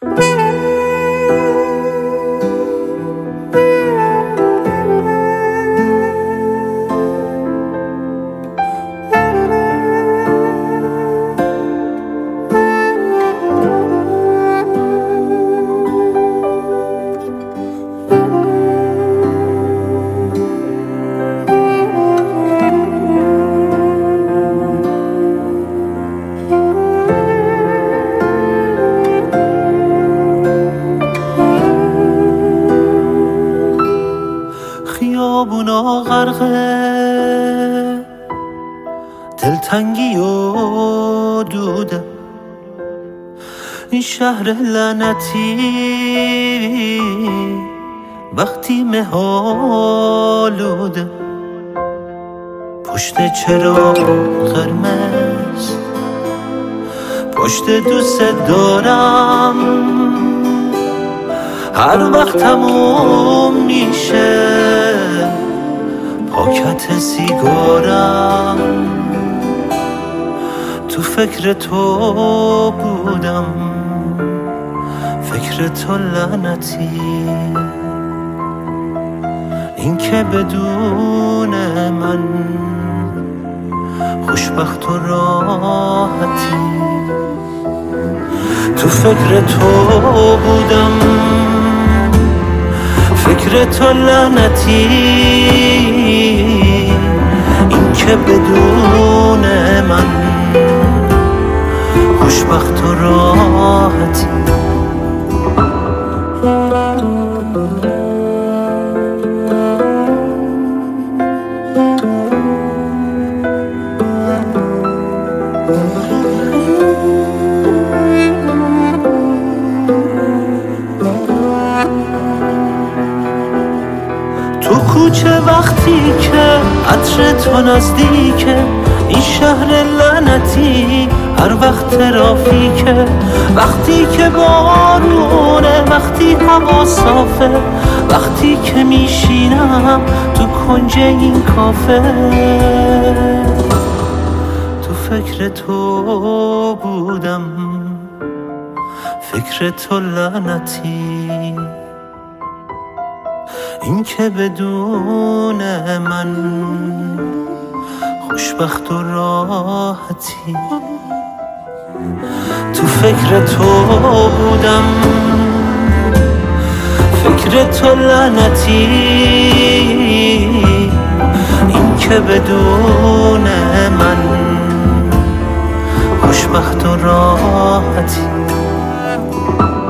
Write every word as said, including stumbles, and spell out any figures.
خیابونا غرقه دلتنگی و دوده، این شهر لعنتی وقتی مهالوده، پشت چراغ قرمز پشت دوست دارم، هر وقت تموم میشه پاکت سیگارم، تو فکر تو بودم، فکر تو لعنتی، این که بدون من خوشبخت و راحتی، تو فکر تو بودم، فکر تو لعنتی، این که بدون من خوشبخت و راحتی. تو کوچه وقتی که عطر تو نزدیکه، این شهر لعنتی هر وقت ترافیکه، وقتی که بارونه، وقتی هوا صافه، وقتی که میشینم تو کنج این کافه، تو فکر تو بودم، فکر تو لعنتی، این که بدون من خوشبخت و راحتی، تو فکر تو بودم، فکر تو لعنتی، این که بدون من خوشبخت و راحتی.